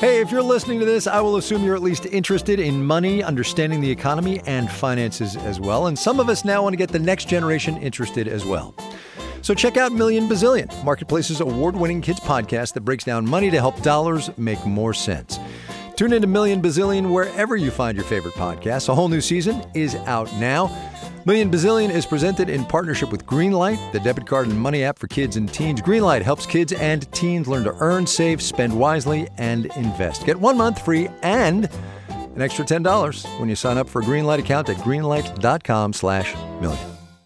Hey, if you're listening to this, I will assume you're at least interested in money, understanding the economy, and finances as well. And some of us now want to get the next generation interested as well. So check out Million Bazillion, Marketplace's award-winning kids podcast that breaks down money to help dollars make more sense. Tune into Million Bazillion wherever you find your favorite podcasts. A whole new season is out now. Million Bazillion is presented in partnership with Greenlight, the debit card and money app for kids and teens. Greenlight helps kids and teens learn to earn, save, spend wisely, and invest. Get 1 month free and an extra $10 when you sign up for a Greenlight account at greenlight.com/million.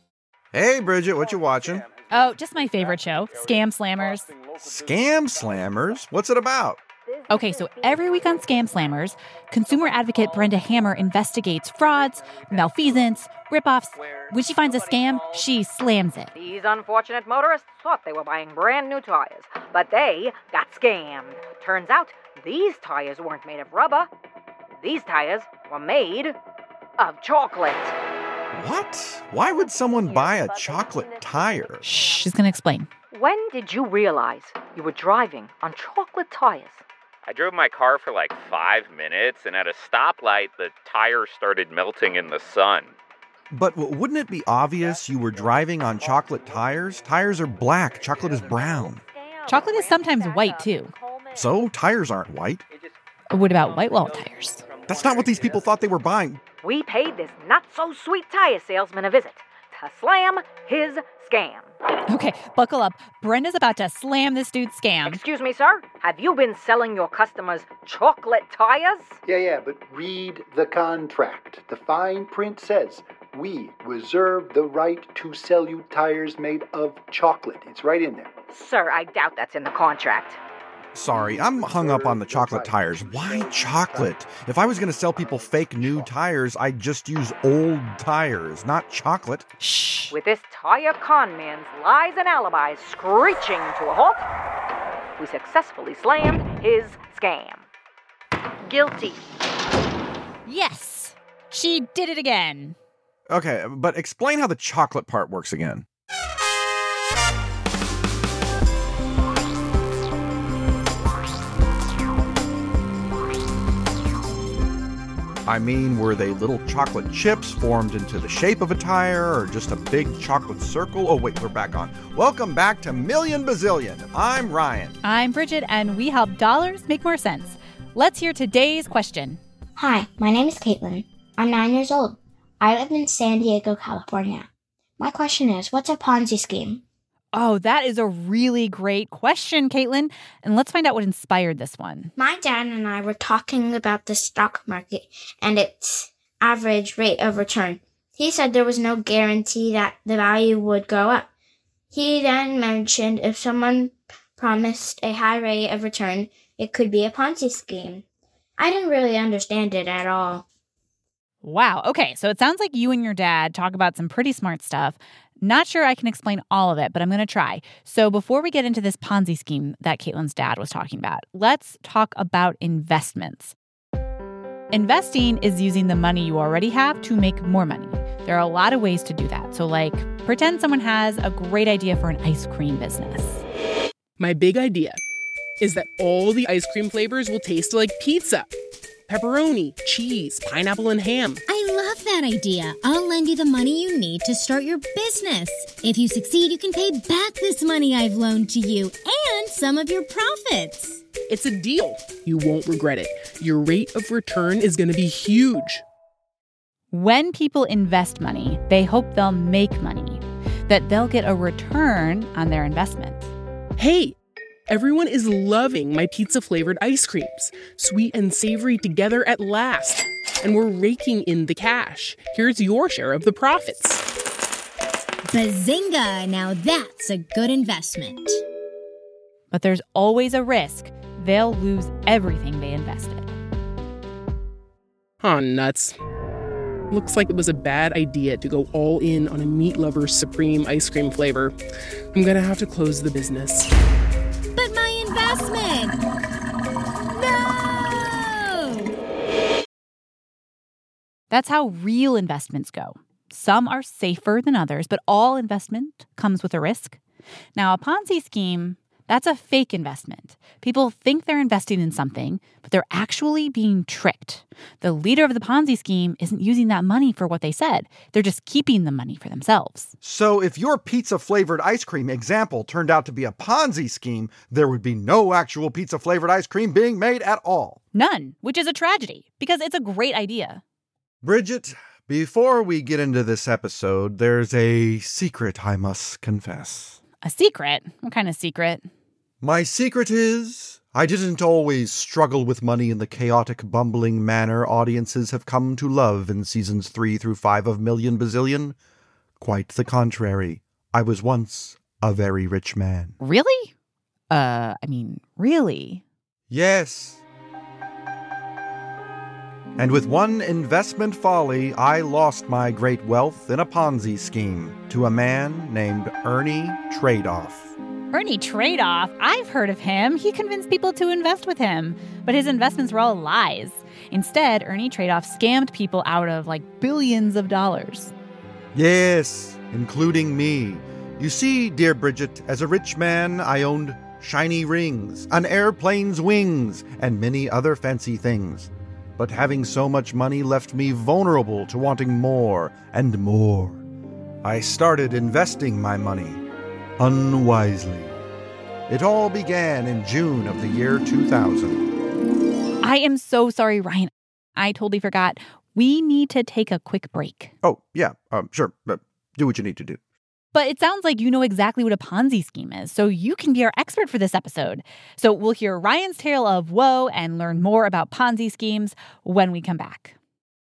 Hey, Bridget, what you watching? Oh, just my favorite show, Scam Slammers. Scam Slammers? What's it about? Okay, so every week on Scam Slammers, consumer advocate Brenda Hammer investigates frauds, malfeasance, ripoffs. When she finds a scam, she slams it. These unfortunate motorists thought they were buying brand new tires, but they got scammed. Turns out these tires weren't made of rubber. These tires were made of chocolate. What? Why would someone buy a chocolate tire? Shh, she's gonna explain. When did you realize you were driving on chocolate tires? I drove my car for like 5 minutes, and at a stoplight, the tire started melting in the sun. But wouldn't it be obvious you were driving on chocolate tires? Tires are black, chocolate is brown. Chocolate is sometimes white, too. So, tires aren't white. What about white wall tires? That's not what these people thought they were buying. We paid this not-so-sweet tire salesman a visit to slam his scam. Okay, buckle up. Brenda's about to slam this dude's scam. Excuse me, sir? Have you been selling your customers chocolate tires? Yeah, but read the contract. The fine print says, we reserve the right to sell you tires made of chocolate. It's right in there. Sir, I doubt that's in the contract. Sorry, I'm hung up on the chocolate tires. Why chocolate? If I was going to sell people fake new tires, I'd just use old tires, not chocolate. Shh. With this tire con man's lies and alibis screeching to a halt, we successfully slammed his scam. Guilty. Yes, she did it again. Okay, but explain how the chocolate part works again. I mean, were they little chocolate chips formed into the shape of a tire, or just a big chocolate circle? Oh, wait, we're back on. Welcome back to Million Bazillion. I'm Ryan. I'm Bridget, and we help dollars make more sense. Let's hear today's question. Hi, my name is Caitlin. I'm 9 years old. I live in San Diego, California. My question is, what's a Ponzi scheme? Oh, that is a really great question, Caitlin. And let's find out what inspired this one. My dad and I were talking about the stock market and its average rate of return. He said there was no guarantee that the value would go up. He then mentioned if someone promised a high rate of return, it could be a Ponzi scheme. I didn't really understand it at all. Wow. Okay, so it sounds like you and your dad talk about some pretty smart stuff. Not sure I can explain all of it, but I'm going to try. So before we get into this Ponzi scheme that Caitlin's dad was talking about, let's talk about investments. Investing is using the money you already have to make more money. There are a lot of ways to do that. So like, pretend someone has a great idea for an ice cream business. My big idea is that all the ice cream flavors will taste like pizza. Pepperoni, cheese, pineapple, and ham. I love that idea. I'll lend you the money you need to start your business. If you succeed, you can pay back this money I've loaned to you and some of your profits. It's a deal. You won't regret it. Your rate of return is going to be huge. When people invest money, they hope they'll make money, that they'll get a return on their investment. Hey! Everyone is loving my pizza-flavored ice creams. Sweet and savory together at last. And we're raking in the cash. Here's your share of the profits. Bazinga! Now that's a good investment. But there's always a risk. They'll lose everything they invested. Oh, nuts. Looks like it was a bad idea to go all in on a Meat Lover's Supreme ice cream flavor. I'm gonna have to close the business. But my investment! No! That's how real investments go. Some are safer than others, but all investment comes with a risk. Now, a Ponzi scheme, That's a fake investment. People think they're investing in something, but they're actually being tricked. The leader of the Ponzi scheme isn't using that money for what they said. They're just keeping the money for themselves. So if your pizza-flavored ice cream example turned out to be a Ponzi scheme, there would be no actual pizza-flavored ice cream being made at all. None, which is a tragedy, because it's a great idea. Bridget, before we get into this episode, there's a secret I must confess. A secret? What kind of secret? My secret is, I didn't always struggle with money in the chaotic, bumbling manner audiences have come to love in seasons 3 through 5 of Million Bazillion. Quite the contrary. I was once a very rich man. Really? Really? Yes. And with one investment folly, I lost my great wealth in a Ponzi scheme to a man named Ernie Tradoff. Ernie Tradoff? I've heard of him. He convinced people to invest with him. But his investments were all lies. Instead, Ernie Tradoff scammed people out of, billions of dollars. Yes, including me. You see, dear Bridget, as a rich man, I owned shiny rings, an airplane's wings, and many other fancy things. But having so much money left me vulnerable to wanting more and more. I started investing my money unwisely. It all began in June of the year 2000. I am so sorry, Ryan. I totally forgot. We need to take a quick break. Oh, yeah, sure. Do what you need to do. But it sounds like you know exactly what a Ponzi scheme is, so you can be our expert for this episode. So we'll hear Ryan's tale of woe and learn more about Ponzi schemes when we come back.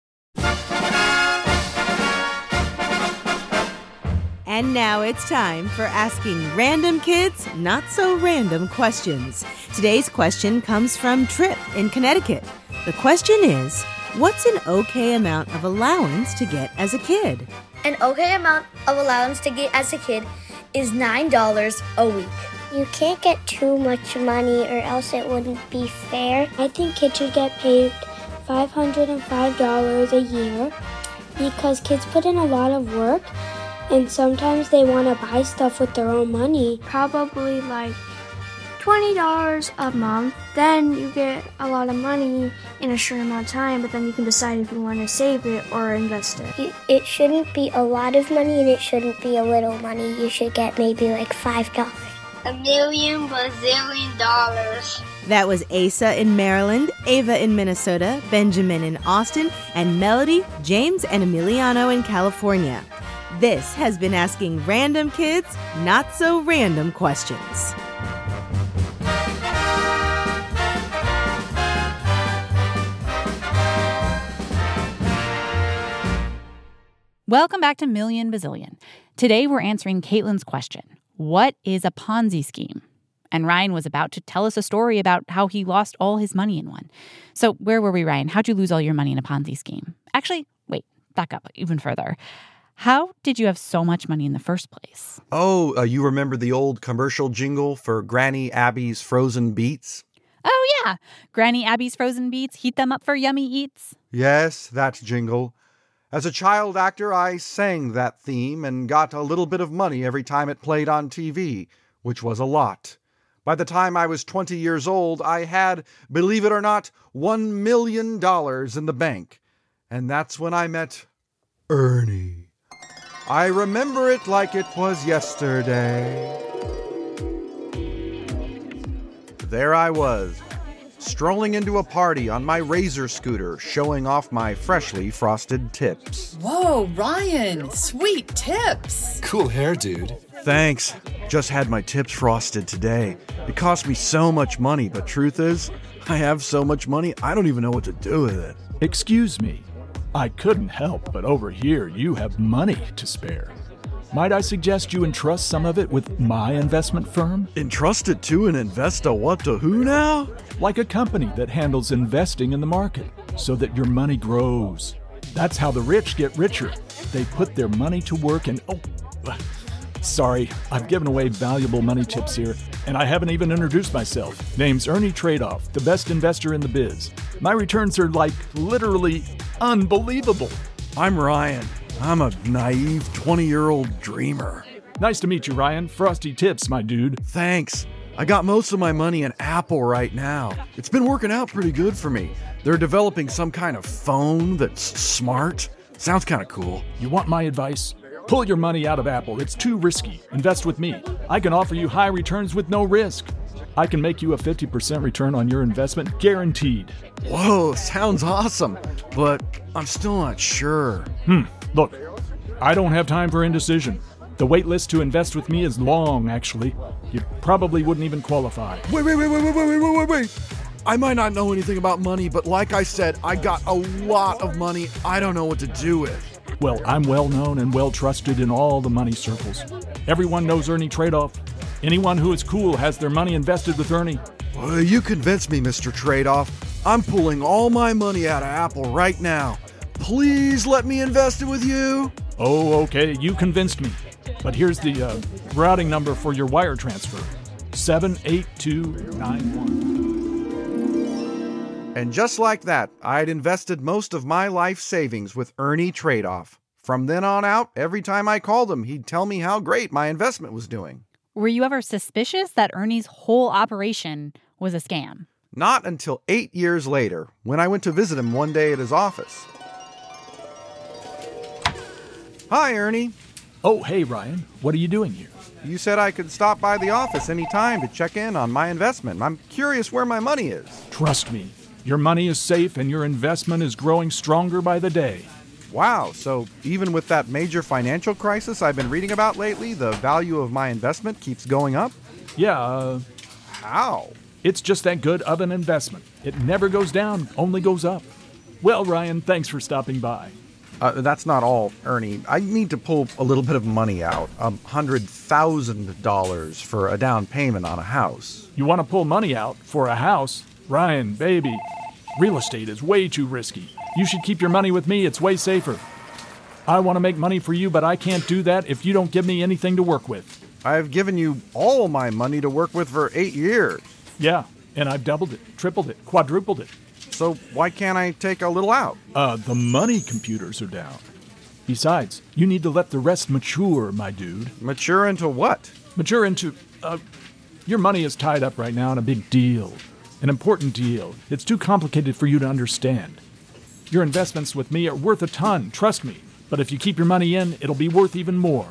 And now it's time for asking random kids not so random questions. Today's question comes from Trip in Connecticut. The question is, what's an okay amount of allowance to get as a kid? An okay amount of allowance to get as a kid is $9 a week. You can't get too much money or else it wouldn't be fair. I think kids should get paid $505 a year because kids put in a lot of work and sometimes they want to buy stuff with their own money. Probably $20 a month. Then you get a lot of money in a short amount of time, but then you can decide if you want to save it or invest it. It shouldn't be a lot of money and it shouldn't be a little money. You should get maybe $5. $1 million bazillion. That was Asa in Maryland, Ava in Minnesota, Benjamin in Austin, and Melody, James, and Emiliano in California. This has been Asking Random Kids Not So Random Questions. Welcome back to Million Bazillion. Today we're answering Caitlin's question, what is a Ponzi scheme? And Ryan was about to tell us a story about how he lost all his money in one. So where were we, Ryan? How'd you lose all your money in a Ponzi scheme? Actually, wait, back up even further. How did you have so much money in the first place? Oh, you remember the old commercial jingle for Granny Abby's Frozen Beets? Oh, yeah. Granny Abby's Frozen Beets, heat them up for yummy eats. Yes, that jingle. As a child actor, I sang that theme and got a little bit of money every time it played on TV, which was a lot. By the time I was 20 years old, I had, believe it or not, $1 million in the bank. And that's when I met Ernie. I remember it like it was yesterday. There I was, strolling into a party on my Razor scooter, showing off my freshly frosted tips. Whoa, Ryan, sweet tips. Cool hair, dude. Thanks. Just had my tips frosted today. It cost me so much money, but truth is, I have so much money, I don't even know what to do with it. Excuse me. I couldn't help but overhear you have money to spare. Might I suggest you entrust some of it with my investment firm? Entrust it to an investor what to who now? Like a company that handles investing in the market so that your money grows. That's how the rich get richer. They put their money to work and... Sorry, I've given away valuable money tips here, and I haven't even introduced myself. Name's Ernie Tradoff, the best investor in the biz. My returns are literally unbelievable. I'm Ryan. I'm a naive 20-year-old dreamer. Nice to meet you, Ryan. Frosty tips, my dude. Thanks. I got most of my money in Apple right now. It's been working out pretty good for me. They're developing some kind of phone that's smart. Sounds kind of cool. You want my advice? Pull your money out of Apple. It's too risky. Invest with me. I can offer you high returns with no risk. I can make you a 50% return on your investment, guaranteed. Whoa, sounds awesome. But I'm still not sure. Look, I don't have time for indecision. The wait list to invest with me is long, actually. You probably wouldn't even qualify. Wait. I might not know anything about money, but like I said, I got a lot of money I don't know what to do with. Well, I'm well known and well trusted in all the money circles. Everyone knows Ernie Tradeoff. Anyone who is cool has their money invested with Ernie. Well, you convinced me, Mr. Tradeoff. I'm pulling all my money out of Apple right now. Please let me invest it with you. Oh, okay, you convinced me. But here's the routing number for your wire transfer. 78291. And just like that, I'd invested most of my life savings with Ernie Tradeoff. From then on out, every time I called him, he'd tell me how great my investment was doing. Were you ever suspicious that Ernie's whole operation was a scam? Not until 8 years later, when I went to visit him one day at his office. Hi, Ernie. Oh, hey, Ryan. What are you doing here? You said I could stop by the office any time to check in on my investment. I'm curious where my money is. Trust me. Your money is safe and your investment is growing stronger by the day. Wow, so even with that major financial crisis I've been reading about lately, the value of my investment keeps going up? Yeah, How? It's just that good of an investment. It never goes down, only goes up. Well, Ryan, thanks for stopping by. That's not all, Ernie. I need to pull a little bit of money out. $100,000 for a down payment on a house. You want to pull money out for a house? Ryan, baby, real estate is way too risky. You should keep your money with me. It's way safer. I want to make money for you, but I can't do that if you don't give me anything to work with. I've given you all my money to work with for 8 years. Yeah, and I've doubled it, tripled it, quadrupled it. So why can't I take a little out? The money computers are down. Besides, you need to let the rest mature, my dude. Mature into what? Mature into, your money is tied up right now in a big deal. An important deal. It's too complicated for you to understand. Your investments with me are worth a ton, trust me. But if you keep your money in, it'll be worth even more.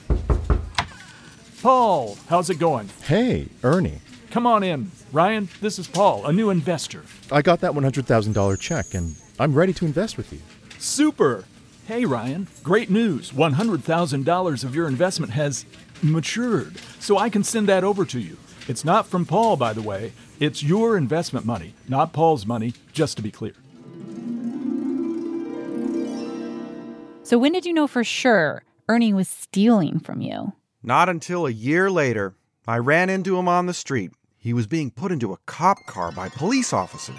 Paul, how's it going? Hey, Ernie. Come on in. Ryan, this is Paul, a new investor. I got that $100,000 check, and I'm ready to invest with you. Super! Hey, Ryan, great news. $100,000 of your investment has matured, so I can send that over to you. It's not from Paul, by the way. It's your investment money, not Paul's money, just to be clear. So when did you know for sure Ernie was stealing from you? Not until a year later. I ran into him on the street. He was being put into a cop car by police officers.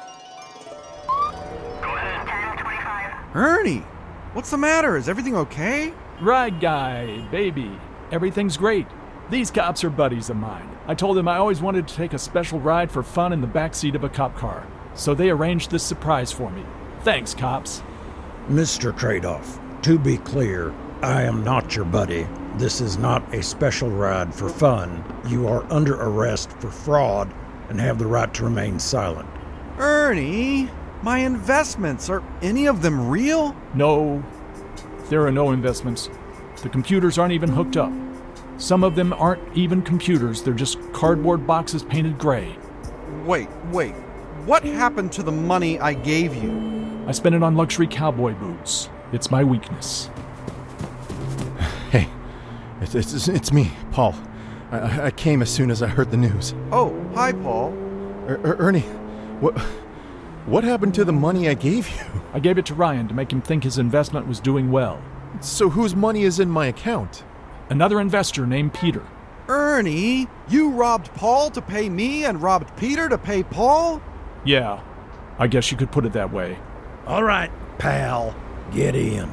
Ernie, what's the matter? Is everything okay? Right, guy, baby. Everything's great. These cops are buddies of mine. I told them I always wanted to take a special ride for fun in the backseat of a cop car. So they arranged this surprise for me. Thanks, cops. Mr. Tradeoff, to be clear, I am not your buddy. This is not a special ride for fun. You are under arrest for fraud and have the right to remain silent. Ernie, my investments, are any of them real? No, there are no investments. The computers aren't even hooked up. Some of them aren't even computers. They're just cardboard boxes painted gray. Wait. What happened to the money I gave you? I spent it on luxury cowboy boots. It's my weakness. Hey, it's me, Paul. I came as soon as I heard the news. Oh, hi, Paul. Ernie, what happened to the money I gave you? I gave it to Ryan to make him think his investment was doing well. So whose money is in my account? Another investor named Peter. Ernie, you robbed Paul to pay me and robbed Peter to pay Paul? Yeah, I guess you could put it that way. All right, pal, get in.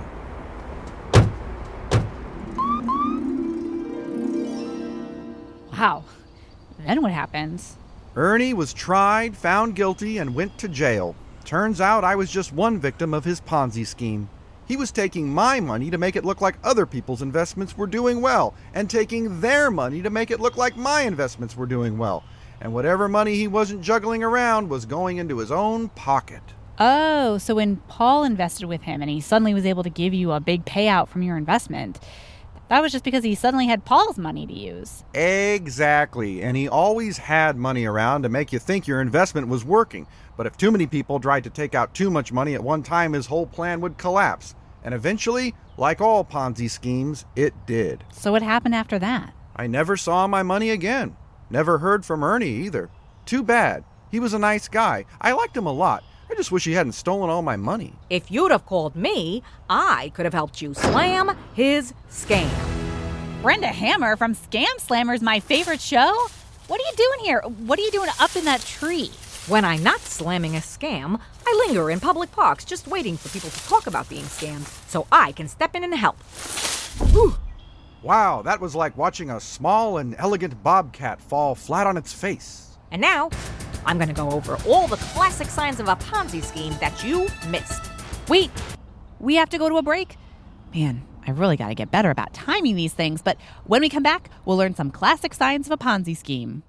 Wow. Then what happens? Ernie was tried, found guilty, and went to jail. Turns out I was just one victim of his Ponzi scheme. He was taking my money to make it look like other people's investments were doing well, and taking their money to make it look like my investments were doing well. And whatever money he wasn't juggling around was going into his own pocket. Oh, so when Paul invested with him and he suddenly was able to give you a big payout from your investment, that was just because he suddenly had Paul's money to use. Exactly. And he always had money around to make you think your investment was working. But if too many people tried to take out too much money at one time, his whole plan would collapse. And eventually, like all Ponzi schemes, it did. So what happened after that? I never saw my money again. Never heard from Ernie either. Too bad. He was a nice guy. I liked him a lot. I just wish he hadn't stolen all my money. If you'd have called me, I could have helped you slam his scam. Brenda Hammer from Scam Slammer's my favorite show? What are you doing here? What are you doing up in that tree? When I'm not slamming a scam, I linger in public parks just waiting for people to talk about being scammed so I can step in and help. Whew. Wow, that was like watching a small and elegant bobcat fall flat on its face. And now, I'm going to go over all the classic signs of a Ponzi scheme that you missed. Wait, we have to go to a break? Man, I really got to get better about timing these things, but when we come back, we'll learn some classic signs of a Ponzi scheme.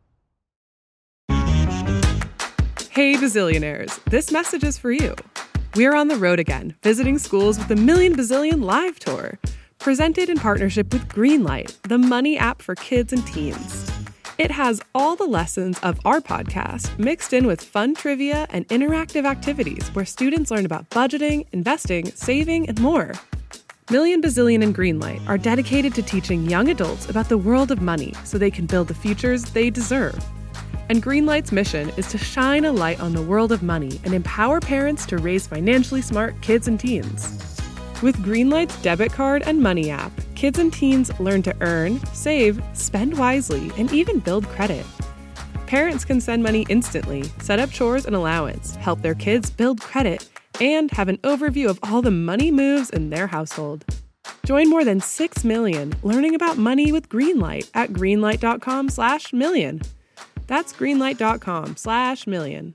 Hey, Bazillionaires, this message is for you. We're on the road again, visiting schools with the Million Bazillion Live Tour, presented in partnership with Greenlight, the money app for kids and teens. It has all the lessons of our podcast mixed in with fun trivia and interactive activities where students learn about budgeting, investing, saving, and more. Million Bazillion and Greenlight are dedicated to teaching young adults about the world of money so they can build the futures they deserve. And Greenlight's mission is to shine a light on the world of money and empower parents to raise financially smart kids and teens. With Greenlight's debit card and money app, kids and teens learn to earn, save, spend wisely, and even build credit. Parents can send money instantly, set up chores and allowance, help their kids build credit, and have an overview of all the money moves in their household. Join more than 6 million learning about money with Greenlight at greenlight.com/million. That's greenlight.com/million.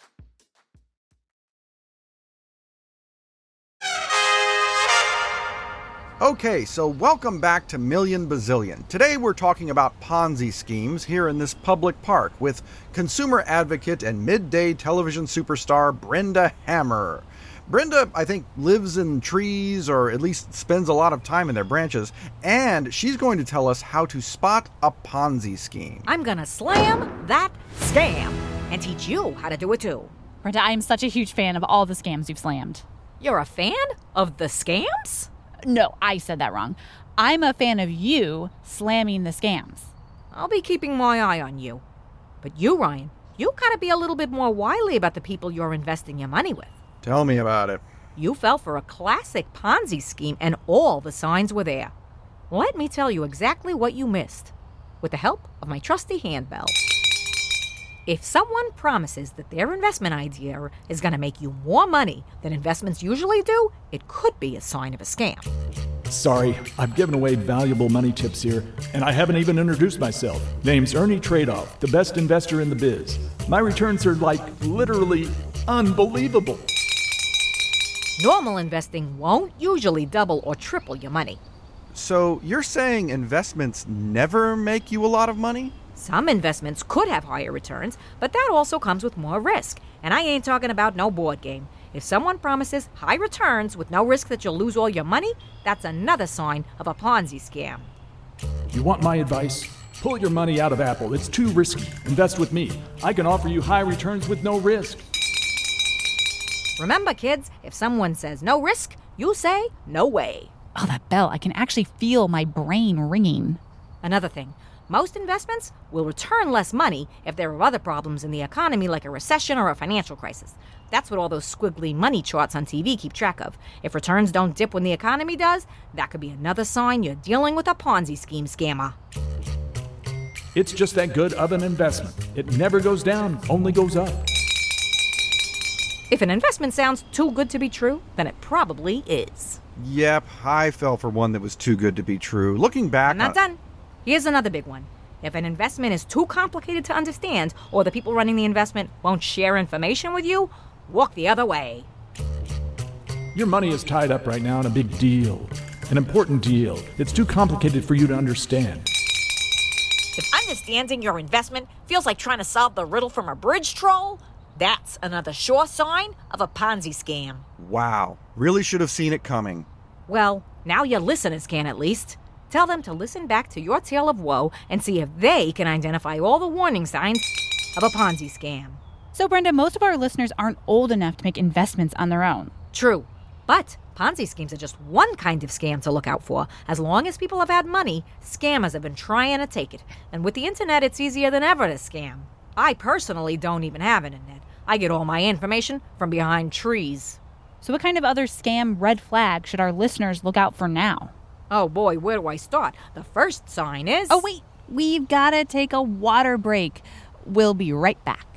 Okay, so welcome back to Million Bazillion. Today we're talking about Ponzi schemes here in this public park with consumer advocate and midday television superstar Brenda Hammer. Brenda, I think, lives in trees, or at least spends a lot of time in their branches, and she's going to tell us how to spot a Ponzi scheme. I'm gonna slam that scam and teach you how to do it too. Brenda, I'm such a huge fan of all the scams you've slammed. You're a fan of the scams? No, I said that wrong. I'm a fan of you slamming the scams. I'll be keeping my eye on you. But you, Ryan, you gotta be a little bit more wily about the people you're investing your money with. Tell me about it. You fell for a classic Ponzi scheme and all the signs were there. Let me tell you exactly what you missed, with the help of my trusty handbell. If someone promises that their investment idea is going to make you more money than investments usually do, it could be a sign of a scam. Sorry, I've given away valuable money tips here, and I haven't even introduced myself. Name's Ernie Tradeoff, the best investor in the biz. My returns are literally unbelievable. Normal investing won't usually double or triple your money. So you're saying investments never make you a lot of money? Some investments could have higher returns, but that also comes with more risk. And I ain't talking about no board game. If someone promises high returns with no risk that you'll lose all your money, that's another sign of a Ponzi scam. You want my advice? Pull your money out of Apple. It's too risky. Invest with me. I can offer you high returns with no risk. Remember, kids, if someone says no risk, you say no way. Oh, that bell. I can actually feel my brain ringing. Another thing. Most investments will return less money if there are other problems in the economy like a recession or a financial crisis. That's what all those squiggly money charts on TV keep track of. If returns don't dip when the economy does, that could be another sign you're dealing with a Ponzi scheme scammer. It's just that good of an investment. It never goes down, only goes up. If an investment sounds too good to be true, then it probably is. Yep, I fell for one that was too good to be true. Looking back... I'm not done. Here's another big one. If an investment is too complicated to understand, or the people running the investment won't share information with you, walk the other way. Your money is tied up right now in a big deal. An important deal. It's too complicated for you to understand. If understanding your investment feels like trying to solve the riddle from a bridge troll, that's another sure sign of a Ponzi scam. Wow, really should have seen it coming. Well, now your listeners can at least. Tell them to listen back to your tale of woe and see if they can identify all the warning signs of a Ponzi scam. So, Brenda, most of our listeners aren't old enough to make investments on their own. True. But Ponzi schemes are just one kind of scam to look out for. As long as people have had money, scammers have been trying to take it. And with the internet, it's easier than ever to scam. I personally don't even have internet. I get all my information from behind trees. So what kind of other scam red flag should our listeners look out for now? Oh boy, where do I start? The first sign is... Oh wait, we've got to take a water break. We'll be right back.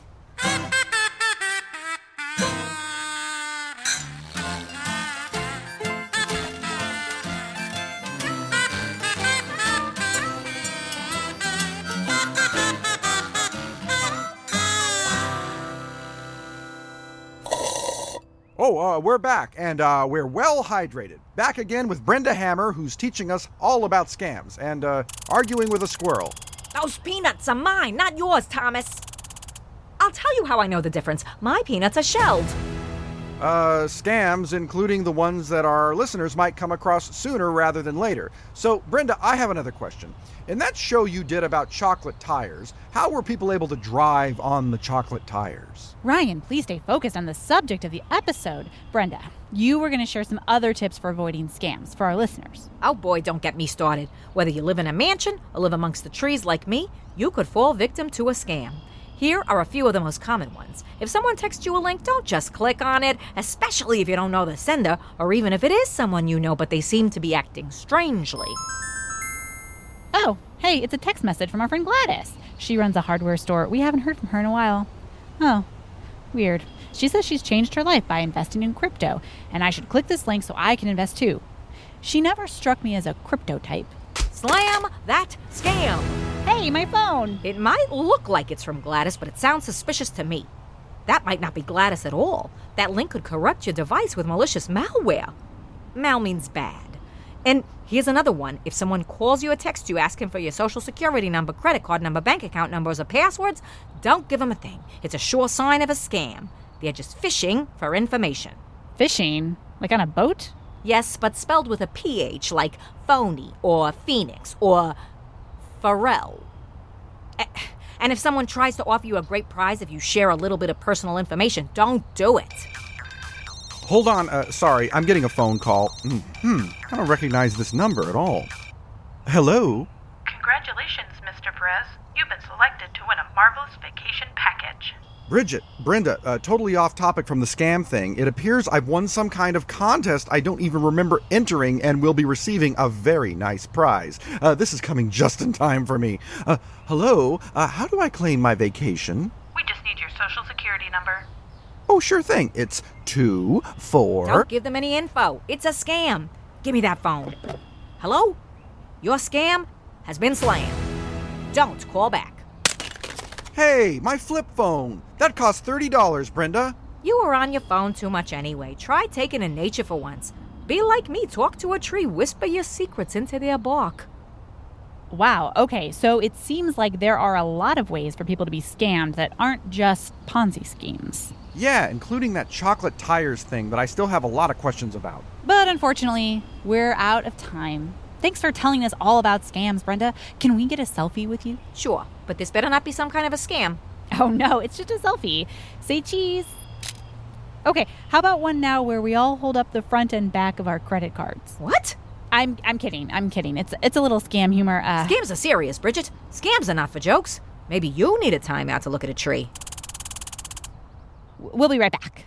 We're back, and we're well hydrated. Back again with Brenda Hammer, who's teaching us all about scams, and arguing with a squirrel. Those peanuts are mine, not yours, Thomas. I'll tell you how I know the difference. My peanuts are shelled. Scams, including the ones that our listeners might come across sooner rather than later. So, Brenda, I have another question. In that show you did about chocolate tires, how were people able to drive on the chocolate tires? Ryan, please stay focused on the subject of the episode. Brenda, you were going to share some other tips for avoiding scams for our listeners. Oh boy, don't get me started. Whether you live in a mansion or live amongst the trees like me, you could fall victim to a scam. Here are a few of the most common ones. If someone texts you a link, don't just click on it, especially if you don't know the sender, or even if it is someone you know but they seem to be acting strangely. Oh, hey, it's a text message from our friend Gladys. She runs a hardware store. We haven't heard from her in a while. Oh, weird. She says she's changed her life by investing in crypto, and I should click this link so I can invest too. She never struck me as a crypto type. Slam that scam! Hey, my phone! It might look like it's from Gladys, but it sounds suspicious to me. That might not be Gladys at all. That link could corrupt your device with malicious malware. Mal means bad. And here's another one. If someone calls you or texts you asking for your social security number, credit card number, bank account numbers, or passwords, don't give them a thing. It's a sure sign of a scam. They're just fishing for information. Fishing? Like on a boat? Yes, but spelled with a PH, like phony or Phoenix or Pharrell. And if someone tries to offer you a great prize if you share a little bit of personal information, don't do it. Hold on, sorry, I'm getting a phone call. I don't recognize this number at all. Hello? Congratulations, Mr. Perez. You've been selected to win a marvelous vacation package. Bridget, Brenda, totally off topic from the scam thing. It appears I've won some kind of contest I don't even remember entering and will be receiving a very nice prize. This is coming just in time for me. Hello? How do I claim my vacation? We just need your social security number. Oh, sure thing. It's 24... Don't give them any info. It's a scam. Give me that phone. Hello? Your scam has been slammed. Don't call back. Hey, my flip phone. That cost $30, Brenda. You were on your phone too much anyway. Try taking in nature for once. Be like me. Talk to a tree. Whisper your secrets into their bark. Wow, okay, so it seems like there are a lot of ways for people to be scammed that aren't just Ponzi schemes. Yeah, including that chocolate tires thing that I still have a lot of questions about. But unfortunately, we're out of time. Thanks for telling us all about scams, Brenda. Can we get a selfie with you? Sure, but this better not be some kind of a scam. Oh no, it's just a selfie. Say cheese. Okay, how about one now where we all hold up the front and back of our credit cards? What? I'm kidding. It's a little scam humor. Scams are serious, Bridget. Scams are not for jokes. Maybe you need a time out to look at a tree. We'll be right back.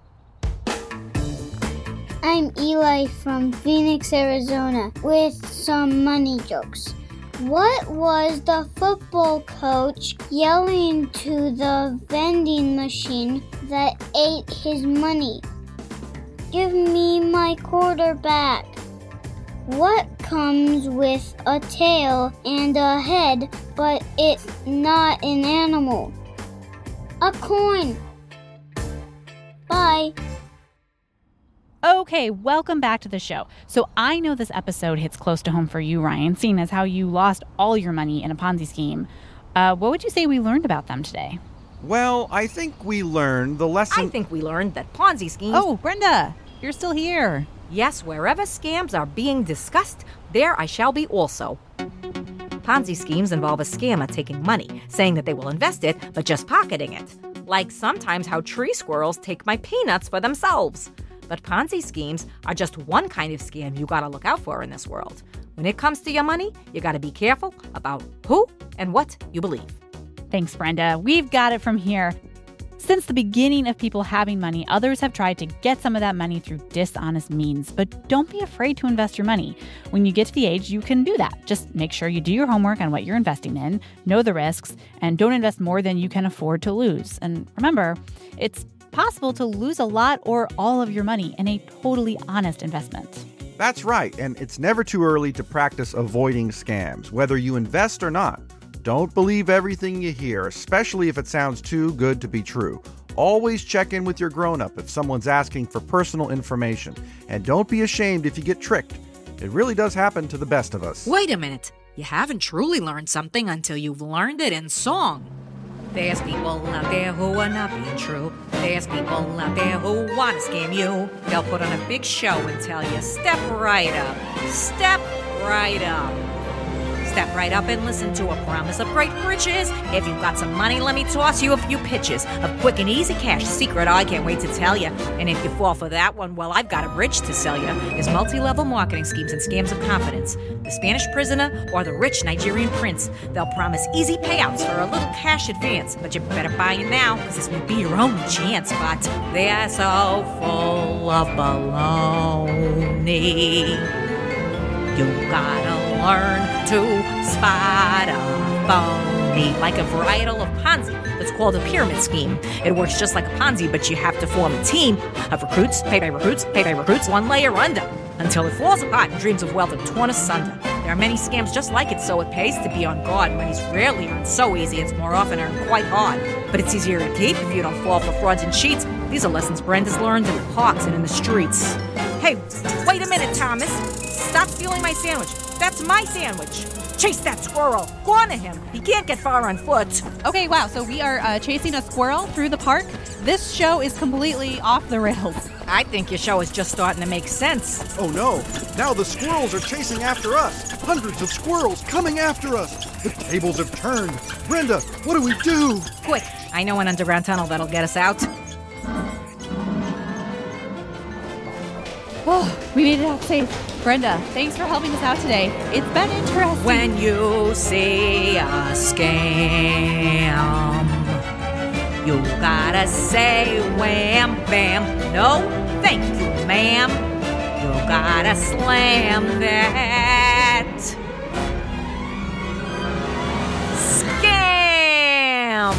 I'm Eli from Phoenix, Arizona, with some money jokes. What was the football coach yelling to the vending machine that ate his money? Give me my quarter back. What comes with a tail and a head, but it's not an animal? A coin. Bye. Okay, welcome back to the show. So I know this episode hits close to home for you, Ryan, seeing as how you lost all your money in a Ponzi scheme. What would you say we learned about them today? Well, I think we learned the lesson... I think we learned that Ponzi schemes... Oh, Brenda, you're still here. Yes, wherever scams are being discussed, there I shall be also. Ponzi schemes involve a scammer taking money, saying that they will invest it, but just pocketing it. Like sometimes how tree squirrels take my peanuts for themselves. But Ponzi schemes are just one kind of scam you gotta look out for in this world. When it comes to your money, you gotta be careful about who and what you believe. Thanks, Brenda. We've got it from here. Since the beginning of people having money, others have tried to get some of that money through dishonest means. But don't be afraid to invest your money. When you get to the age, you can do that. Just make sure you do your homework on what you're investing in, know the risks, and don't invest more than you can afford to lose. And remember, it's possible to lose a lot or all of your money in a totally honest investment. That's right, and it's never too early to practice avoiding scams, whether you invest or not. Don't believe everything you hear, especially if it sounds too good to be true. Always check in with your grown-up if someone's asking for personal information, and don't be ashamed if you get tricked. It really does happen to the best of us. Wait a minute. You haven't truly learned something until you've learned it in song. There's people out there who are not being true. There's people out there who want to scam you. They'll put on a big show and tell you, step right up. Step right up. Step right up and listen to a promise of great riches. If you've got some money, let me toss you a few pitches of quick and easy cash. Secret I can't wait to tell you. And if you fall for that one, well, I've got a bridge to sell you. There's multi-level marketing schemes and scams of confidence. The Spanish prisoner or the rich Nigerian prince. They'll promise easy payouts for a little cash advance. But you better buy it now, because this may be your only chance. But they're so full of baloney. You gotta learn to spot a phony. Like a varietal of Ponzi that's called a pyramid scheme. It works just like a Ponzi, but you have to form a team of recruits, paid by recruits, one layer under, until it falls apart and dreams of wealth are torn asunder. There are many scams just like it, so it pays to be on guard. Money's rarely earned so easy, it's more often earned quite hard. But it's easier to keep if you don't fall for frauds and cheats. These are lessons Brenda's learned in the parks and in the streets. Hey, wait a minute, Thomas. Stop stealing my sandwich. That's my sandwich. Chase that squirrel. Corner him. He can't get far on foot. Okay, wow. So we are chasing a squirrel through the park. This show is completely off the rails. I think your show is just starting to make sense. Oh no. Now the squirrels are chasing after us. Hundreds of squirrels coming after us. The tables have turned. Brenda, what do we do? Quick. I know an underground tunnel that'll get us out. Oh, we made it out safe. Brenda, thanks for helping us out today. It's been interesting. When you see a scam, you gotta say wham, bam. No, thank you, ma'am. You gotta slam that scam.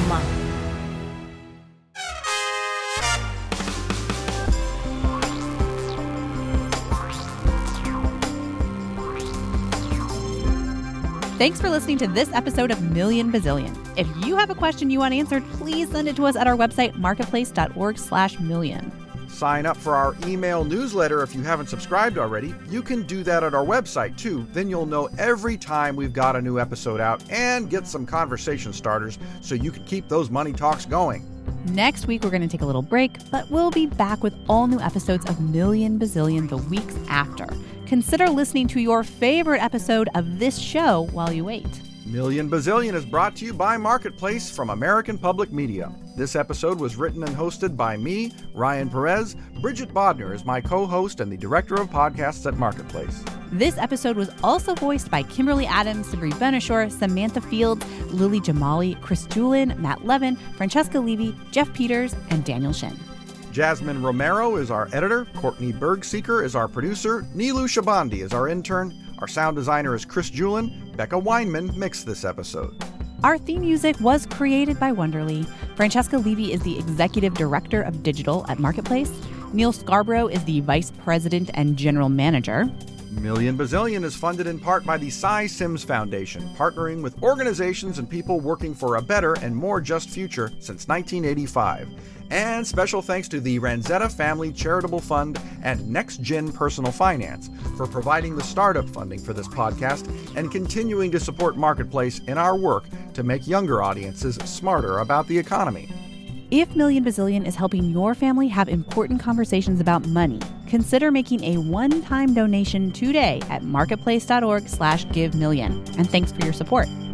Thanks for listening to this episode of Million Bazillion. If you have a question you want answered, please send it to us at our website, marketplace.org/million. Sign up for our email newsletter if you haven't subscribed already. You can do that at our website, too. Then you'll know every time we've got a new episode out and get some conversation starters so you can keep those money talks going. Next week, we're going to take a little break, but we'll be back with all new episodes of Million Bazillion the weeks after. Consider listening to your favorite episode of this show while you wait. Million Bazillion is brought to you by Marketplace from American Public Media. This episode was written and hosted by me, Ryan Perez. Bridget Bodner is my co-host and the director of podcasts at Marketplace. This episode was also voiced by Kimberly Adams, Sabri Benashore, Samantha Fields, Lily Jamali, Chris Julin, Matt Levin, Francesca Levy, Jeff Peters, and Daniel Shin. Jasmine Romero is our editor. Courtney Bergseeker is our producer. Nilu Shabandi is our intern. Our sound designer is Chris Julin. Becca Weinman mixed this episode. Our theme music was created by Wonderly. Francesca Levy is the executive director of digital at Marketplace. Neil Scarborough is the vice president and general manager. Million Bazillion is funded in part by the Cy Sims Foundation, partnering with organizations and people working for a better and more just future since 1985. And special thanks to the Ranzetta Family Charitable Fund and Next Gen Personal Finance for providing the startup funding for this podcast and continuing to support Marketplace in our work to make younger audiences smarter about the economy. If Million Bazillion is helping your family have important conversations about money, consider making a one-time donation today at marketplace.org/givemillion. And thanks for your support.